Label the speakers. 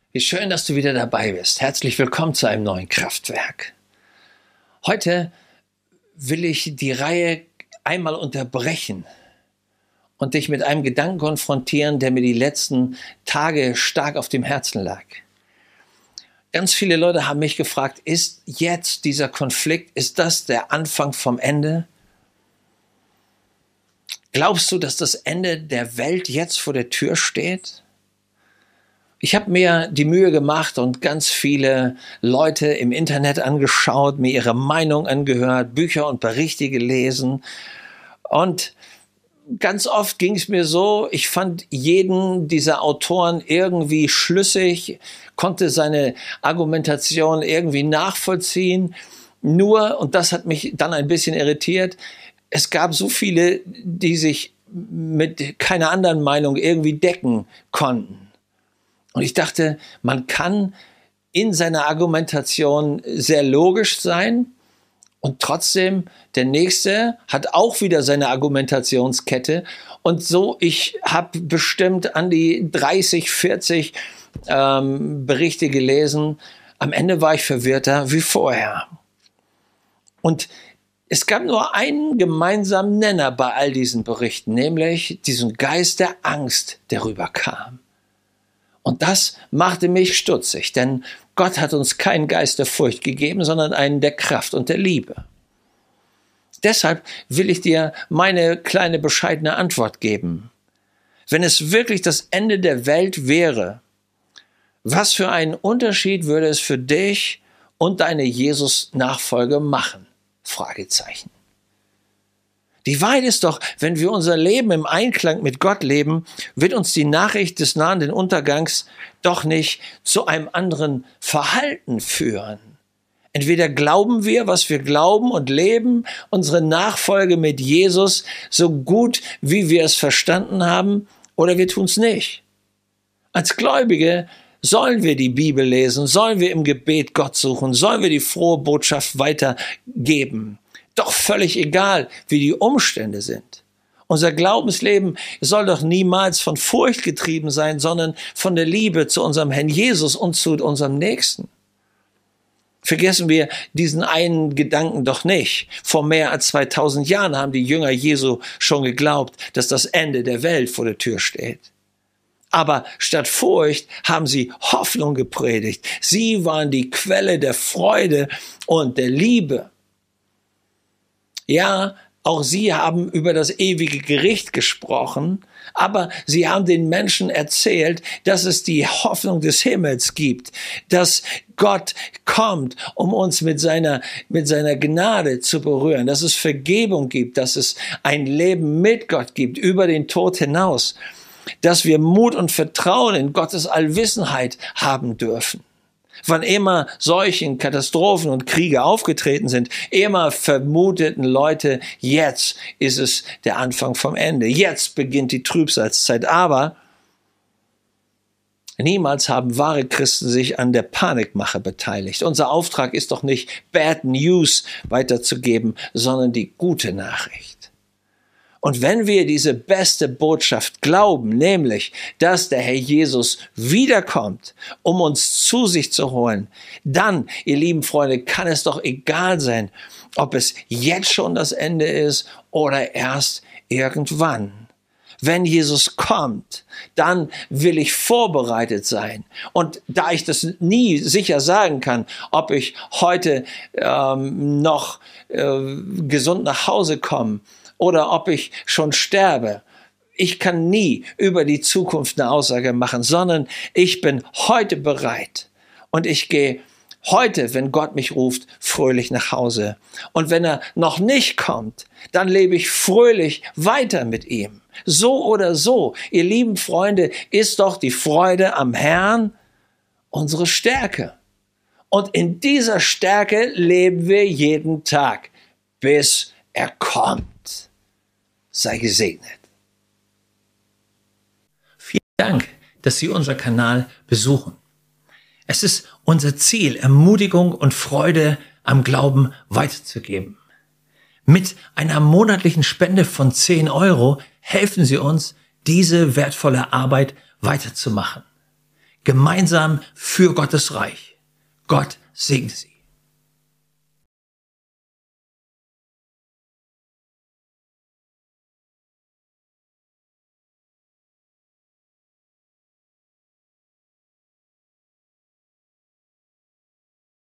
Speaker 1: Wie schön, dass du wieder dabei bist. Herzlich willkommen zu einem neuen Kraftwerk. Heute will ich die Reihe einmal unterbrechen und dich mit einem Gedanken konfrontieren, der mir die letzten Tage stark auf dem Herzen lag. Ganz viele Leute haben mich gefragt, ist jetzt dieser Konflikt, ist das der Anfang vom Ende? Glaubst du, dass das Ende der Welt jetzt vor der Tür steht? Ich habe mir die Mühe gemacht und ganz viele Leute im Internet angeschaut, mir ihre Meinung angehört, Bücher und Berichte gelesen. Und ganz oft ging es mir so, ich fand jeden dieser Autoren irgendwie schlüssig, konnte seine Argumentation irgendwie nachvollziehen. Nur, und das hat mich dann ein bisschen irritiert, es gab so viele, die sich mit keiner anderen Meinung irgendwie decken konnten. Und ich dachte, man kann in seiner Argumentation sehr logisch sein und trotzdem der Nächste hat auch wieder seine Argumentationskette. Und so, ich habe bestimmt an die 30, 40 Berichte gelesen. Am Ende war ich verwirrter wie vorher. Und es gab nur einen gemeinsamen Nenner bei all diesen Berichten, nämlich diesen Geist der Angst, der rüberkam. Und das machte mich stutzig, denn Gott hat uns keinen Geist der Furcht gegeben, sondern einen der Kraft und der Liebe. Deshalb will ich dir meine kleine bescheidene Antwort geben. Wenn es wirklich das Ende der Welt wäre, was für einen Unterschied würde es für dich und deine Jesus-Nachfolge machen? Fragezeichen. Die Wahrheit ist doch, wenn wir unser Leben im Einklang mit Gott leben, wird uns die Nachricht des nahenden Untergangs doch nicht zu einem anderen Verhalten führen. Entweder glauben wir, was wir glauben und leben unsere Nachfolge mit Jesus so gut, wie wir es verstanden haben, oder wir tun es nicht. Als Gläubige sollen wir die Bibel lesen, sollen wir im Gebet Gott suchen, sollen wir die frohe Botschaft weitergeben. Doch völlig egal, wie die Umstände sind. Unser Glaubensleben soll doch niemals von Furcht getrieben sein, sondern von der Liebe zu unserem Herrn Jesus und zu unserem Nächsten. Vergessen wir diesen einen Gedanken doch nicht. Vor mehr als 2000 Jahren haben die Jünger Jesu schon geglaubt, dass das Ende der Welt vor der Tür steht. Aber statt Furcht haben sie Hoffnung gepredigt. Sie waren die Quelle der Freude und der Liebe. Ja, auch sie haben über das ewige Gericht gesprochen, aber sie haben den Menschen erzählt, dass es die Hoffnung des Himmels gibt, dass Gott kommt, um uns mit seiner Gnade zu berühren, dass es Vergebung gibt, dass es ein Leben mit Gott gibt, über den Tod hinaus, dass wir Mut und Vertrauen in Gottes Allwissenheit haben dürfen. Wann immer Seuchen, Katastrophen und Kriege aufgetreten sind, immer vermuteten Leute, jetzt ist es der Anfang vom Ende. Jetzt beginnt die Trübsalzeit. Aber niemals haben wahre Christen sich an der Panikmache beteiligt. Unser Auftrag ist doch nicht, Bad News weiterzugeben, sondern die gute Nachricht. Und wenn wir diese beste Botschaft glauben, nämlich, dass der Herr Jesus wiederkommt, um uns zu sich zu holen, dann, ihr lieben Freunde, kann es doch egal sein, ob es jetzt schon das Ende ist oder erst irgendwann. Wenn Jesus kommt, dann will ich vorbereitet sein. Und da ich das nie sicher sagen kann, ob ich heute noch gesund nach Hause komme, oder ob ich schon sterbe. Ich kann nie über die Zukunft eine Aussage machen, sondern ich bin heute bereit. Und ich gehe heute, wenn Gott mich ruft, fröhlich nach Hause. Und wenn er noch nicht kommt, dann lebe ich fröhlich weiter mit ihm. So oder so, ihr lieben Freunde, ist doch die Freude am Herrn unsere Stärke. Und in dieser Stärke leben wir jeden Tag, bis er kommt. Sei gesegnet. Vielen Dank, dass Sie unseren Kanal besuchen. Es ist unser Ziel, Ermutigung und Freude am Glauben weiterzugeben. Mit einer monatlichen Spende von 10 € helfen Sie uns, diese wertvolle Arbeit weiterzumachen. gemeinsam für Gottes Reich. Gott segne Sie.